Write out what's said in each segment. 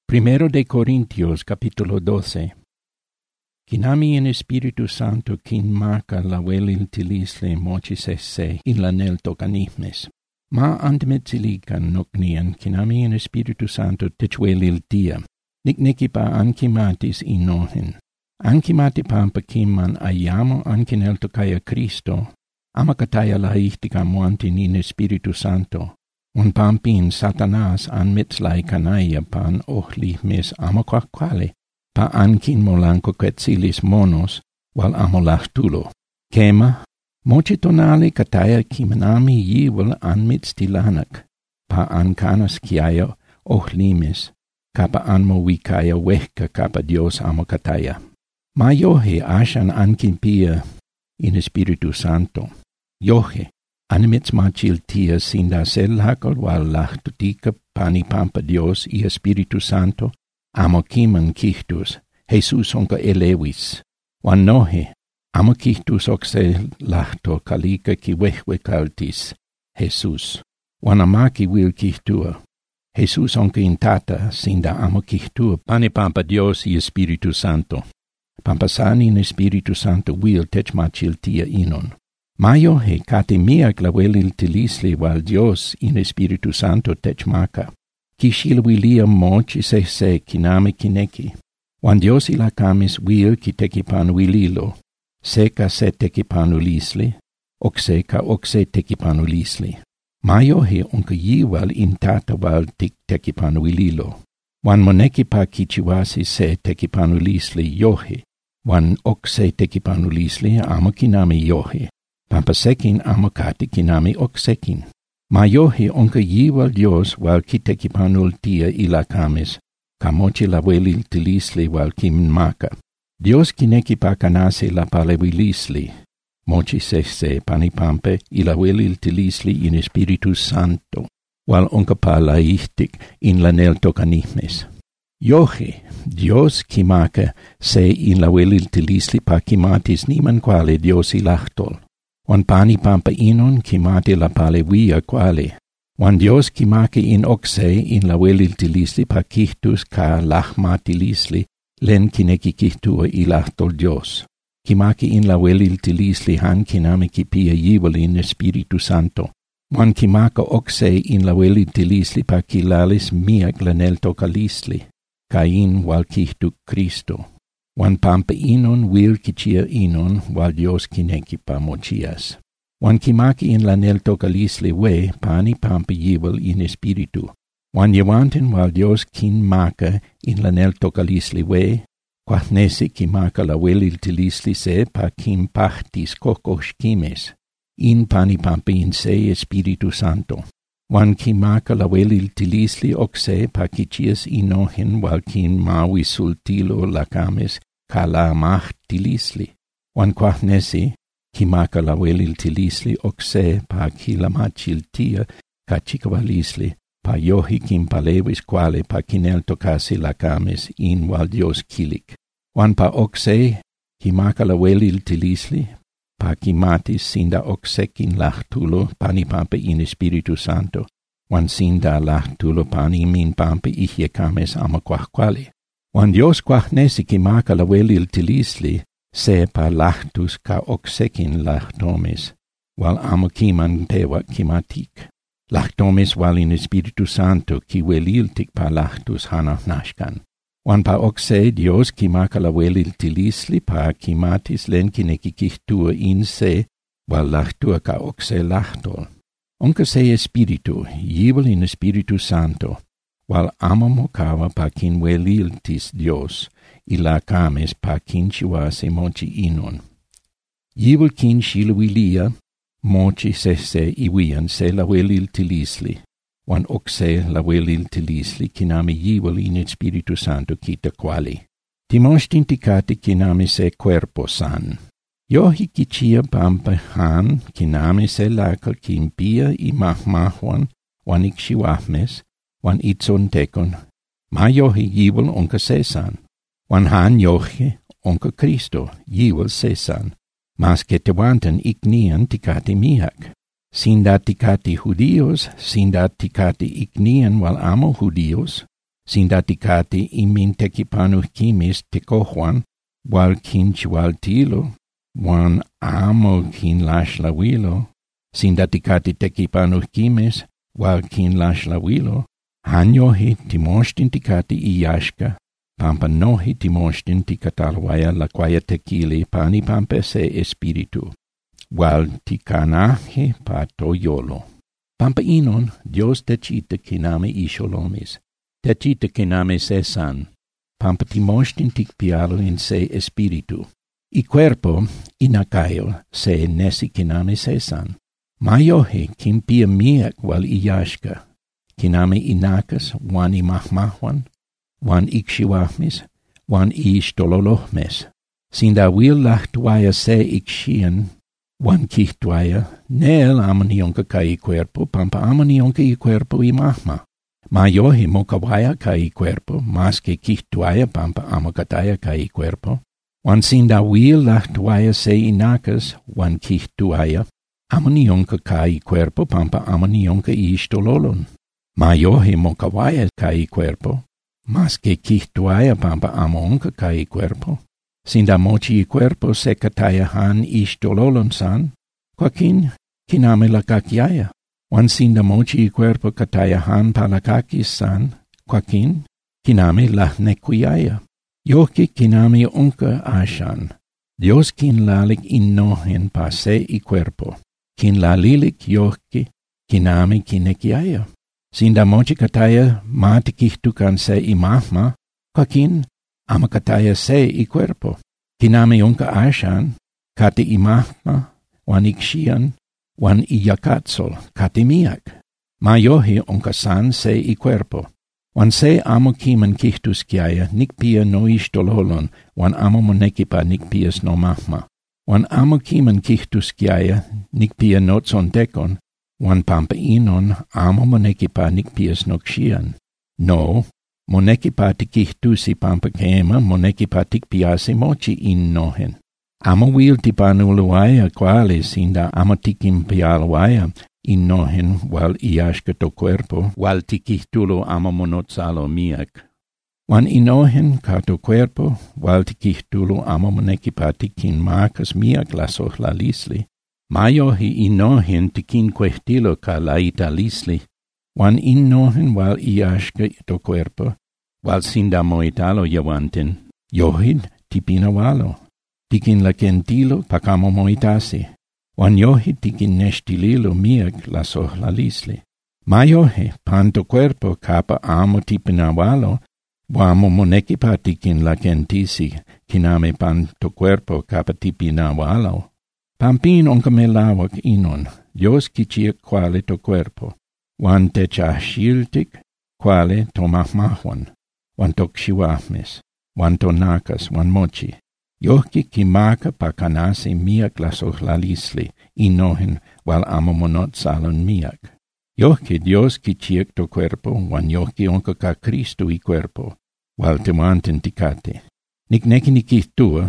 Primero de Corintios, capítulo 12. Quinami in Espiritu Santo quin marca la veliltilisle mocis esse in la nel tocanihmes. Ma antimetzilican nocnian quinami in Espiritu Santo techueliltia, nic necipa ancimatis inohen. Ancimati pampa quimman aiamo anci nel tocaya Cristo, amacataya laictica muantin in Espiritu Santo, un pampin Satanas anmetzlai canaia pan ohlihmes amaquaquale, pa ancin molanco quetzilis monos, wal amolachtulo. Kema, moci tonali cataya kimanami yivel anmitztilanak, pa ancanas kiaya ohlimes, capa anmovicaya wehca capa Dios amocataya. Ma yohe ashan ancin pia in Espiritu Santo. Yohe, animits machiltia sinda selhakol wal lachtutica pani pampa Dios y Espiritu Santo, amo kiman kichtus, Jesus onca elewis. Wan nohe, amo kichtus oxe lachto kalika ki wehwe kaltis, Jesus. Wan amaki wil kichtua. Jesus onca intata sinda amo kichtua pani pampa Dios y Espiritu Santo. Pampasani in Espiritu Santo wil tech machiltia inon. Mayo he cate miac la veliltilisli wal Dios in Espiritu Santo tech maca. Kishil wilia mocis esse kiname kineki. Wan Dios ila camis wil ki tekipan wililo. Seca se tekipanulisli, oxe tekipanulisli. Mayo he unca yiwal intata wal tekipanuililo. Wan monekipa kichiwasi se tekipanulisli yohe. Wan oxe tekipanulisli amo kinami yohe. Pampasekin amocati kinami oxekin. Ma yohe onca yiwal Dios wal kitekipanultia ila kamis, kamochi la veliltilisli wal kim maka. Dios kinekipa kanase la palewilisli, mochi sese panipampe ila veliltilisli in Espiritu Santo, wal onca pa laihtik in la nel tocanihmes. Yohe, Dios kimaka se in la veliltilisli pa kimatis niman quale Dios ilachtol. Wan pani pampa inon kimati la palewia quale. Wan Dios kimaki in oxe in la veliltilisli pa kichtus ka lachmatilisli len kineki kichtua ilachtol Dios. Kimaki in la veliltilisli han kinami kipia yivel in Espiritu Santo. Wan kimaka oxe in la veliltilisli pa kilalis miak lanel tocalisli. Ka in wal kichtu Cristo. Wan pampa inon wil kichia inon wal Dios kineki pa mochias. Wan kimaki in la nel tocalisli we pani pampa yivel in Espiritu. Wan yewanten wal Dios kin maka in la nel tocalisli we, quahnesi kimaka la veliltilisli se pa kim pachtis kokoshkimes, in pani pampa in se Espiritu Santo. Wan kimaka la veliltilisli oxe pa kichias inohen wal kin mawi sultilo la kames ka la machtilisli. Wan quahnesi kimaka la veliltilisli oxe pa kila machiltia ka chikavalisli pa yohi kim palevis quale pa kinel tocasi la kames in wal Dios kilik. Wan pa oxe kimaka la veliltilisli pa kimatis sinda oxekin lachtulo pani pampa in Espiritu Santo, wan sinda lachtulo pani min pampa ihye kames amaquaquale. Wan Dios quahnesi kimaka la veliltilisli se pa lachtus ka oxekin lachtomes, wal amo kiman tewa kimatik. Lachtomes wal in Espiritu Santo ki veliltik pa lachtus hanafnashkan. Wan pa oxe Dios kimaka la veliltilisli pa kimatis len kineki kichtua in se, wal lachtua ka oxe lachtol. Onca se Espiritu, yivel in Espiritu Santo, wal amo mocawa pa kin veliltis Dios, ila cames pa kin chiwase mochi inon. Yivel kin shiluilia, mochi sese iwian se la veliltilisli, wan oxe la veliltilisli kinami yivel in Espiritu Santo kita quali. Timostinticati kinami se cuerpo san. Yohi kichia pampa han kinami se lakal kimpia i mahmahuan wan ikshiwahmes, wan itzon tekon. Ma yohi yivel onca sesan. Wan han yohi onca Cristo yivel sesan. Mas que tewanten ignian ticati miak. Sinda ticati judios, sinda ticati ignian wal amo judios, sindaticati imin tecipanuhcimis tecohuan, wal quinchualtilo, wan amo quin lashlawilo, sindaticati tecipanuhcimis, wal quin lashlawilo, hanyohi timostinticati iashka, pampa nohi timostinticatalwaya laquaya tequili pani pampa se espiritu, wal ticanahe patoyolo. Pampa inon, Dios decita quiname isholomis, decita quiname sesan, pampa timostintic pialo in se espiritu, y cuerpo inacayo se nesi quiname sesan. Mayohe kim pia miak wal iyashka, quiname inacas wan imahmahuan, wan ikshiwahmis, wan ishtololohmes. Sinda wil lahtuaya se ikshian, wan kihtuaya, nel amanionka kai cuerpo, pampa amanionka i cuerpo imahma. Mayohi mokawaya kai cuerpo, mas que kihtuaya pampa amakataya kai cuerpo. Wan sinda wil lahtuaya se inacas, wan kihtuaya, amanionka kai cuerpo, pampa amanionka ishtololon. Mayohi mokawaya kai cuerpo, mas que kihtuaya pampa amonka kai cuerpo. Sinda mochi i cuerpo se kataya han ishtololon san, quakin kiname lakakiaya. Wan sinda mochi i cuerpo kataya han palakakis san, quakin kiname lahnequiaya. Yoki kiname unka ashan. Dios kin lalik innohen pa se i cuerpo. Kin lalilik yoki kiname kinekiaya. Sinda mochi kataya matikihtukan se imahma, quakin amakataya se i cuerpo. Kiname unka ashan, kati imahma, wan ikshian, wan iyakatsol, kati miak. Mayohi unka san se i cuerpo. Wan se amo kiman kihtus kiaya, nikpia no ishtololon, wan amo monekipa nikpias no mahma. Wan amo kiman kihtus kiaya, nikpia no tsondekon, wan pampa inon amo monekipa nikpias no kshian. No, monekipa tikihtusi pampa kema, monekipa tikpiasi mochi innohen. Amo wil tipanuluaya quale sinda amo tikimpialuaya innohen wal iashka to cuerpo, wal tikihtulo amo monotzalo miak. Wan innohen ka to cuerpo, wal tikihtulo amo monekipa tikin marcas miak lasohla lisli. Mayohi innohen tikin quehtilo ka laita lisli. Wan innohen wal iashka to cuerpo, wal sinda moitalo yawanten, yohid tipinawalo. Tikin la kentilo pakamo moitasi. Wan yohid tikin nestililo miak la sohla lisli. Mayohe panto cuerpo kapa amo tipinawalo, wamo monekipa tikin la kentisi, kiname panto cuerpo kapa tipinawalo. Pampin onka me lawak inon, Dios kichiak quale to cuerpo. Wan techashiltik, quale to mahmahuan, wan tokshiwahmes, wan tonakas, wan mochi. Yohki kimaka pa kanasi miak lasohlalisli, inohen wal amo monotsalon miak. Yohki Dios kichiak to cuerpo, wan yohki onka ka Cristo i cuerpo, wal temanten tikate. Nikneki nikihtua,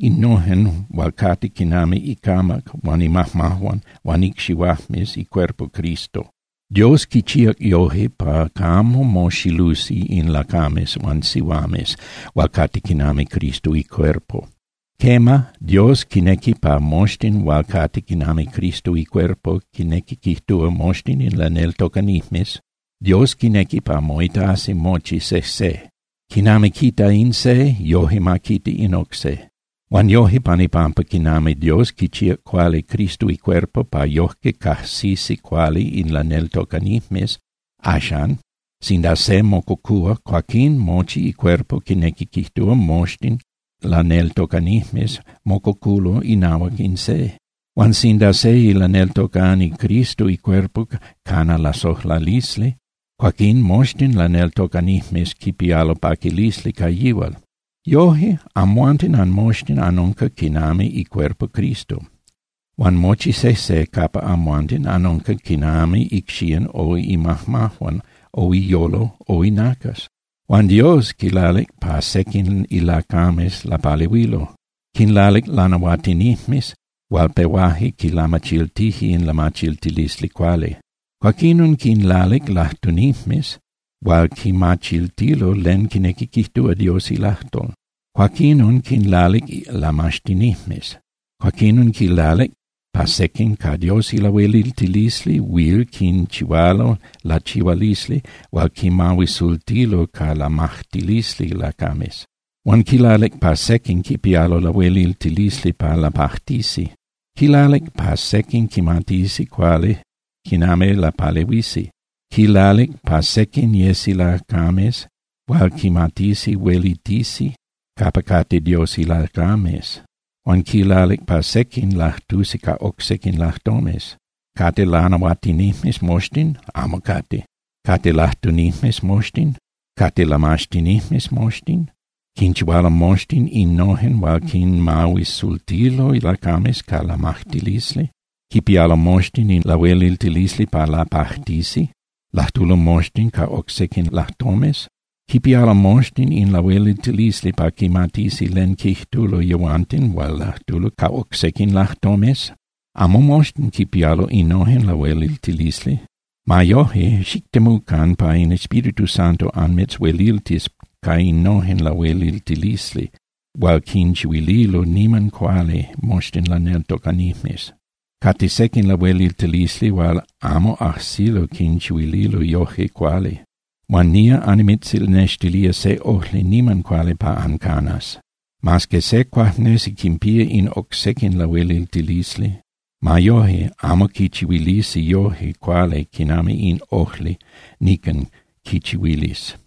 inohen wal kati kiname ikamak, wan imahmahuan, wan ikshiwahmes i cuerpo Cristo. Dios kichiak yohe pa kamo moshilusi in lakames wan siwames, wal kati kiname Cristo i cuerpo. Kema, Dios kineki pa mostin wal kati kiname Cristo i cuerpo, kineki kihtua mostin in lanel tokanihmes, Dios kineki pa moitasi mochi se. Kiname kita in se, yohe ma kiti in okse. Wan yohe panipampa kiname Dios kichiak quale Cristo i cuerpo pa yohke kahsisi quale in lanel tokanihmes, ashan, sinda se mokokua quakin mochi i cuerpo kineki kihtua mostin lanel tokanihmes mokokulo inawak in se. Wan sinda se i lanel tokani Cristo i cuerpo kana la sohla lisli, quakin mostin lanel tokanihmes kipialo pakilisli kayiwal. Yohi amuantin an mostin anonka kiname i cuerpo Cristo. Wan mochi se kapa amuantin anonka kiname ikshian o imahmahuan o yolo o inakas. Wan Dios kilalik pa sekin ilakames la paliwilo. Kinlalik lanawatinihmis wal pewahi kilamachiltihi in lamachiltilis liquale. Quakinun kinlalik lahtunihmis wal ki machiltilo len kinekikihtua Dios ilahtol. Quaquinon kin lalik lamashtinihmes. Quaquinon ki lalik pasekin ka Dios ilaweliltilisli wil kin chivalo la chivalisli wal ki mawisultilo ka lamachtilisli la kames. Wan ki lalik pasekin ki pialo laweliltilisli pa la pahtisi. Ki lalik pasekin ki matisi quale kiname la palewisi. Ki lalik pasekin yesi la kames wal ki matisi welitisi kapakate Dios ila kames. Wan ki lalik pasekin lahtusi ka oksekin lahtomes. Kate lanawatinihmes mostin, amokate. Kate lahtunihmes mostin, kate lamashtinihmes mostin. Kinchiwala mostin innohen wal kin mawis sultilo ila kames ka lamachtilisli. Kipiala mostin in laweliltilisli pa la pahtisi. Lahtulo mostin ka oksekin lahtomes. Kipiala mostin in laweliltilisli pa kimatisi len kihtulo yoantin wal lahtulo ka oksekin lahtomes. Amo mostin kipialo innohen laweliltilisli. Ma johe shiktemukan pa in Espiritu Santo anmets weliltis ka innohen laweliltilisli, wal kinchiwililo niman quale mostin la neltokanihmes. Katisekin laweliltilisli wal amo ahsilo kinchiwililo johe quale. Wan nia animitsil nestilia se ohli niman quale pa ancanas. Mas que se quahnesi kimpie in oksekin laweliltilisli. Ma johe amo kichiwilisi johe quale kinami in ohli nikan kichiwilis.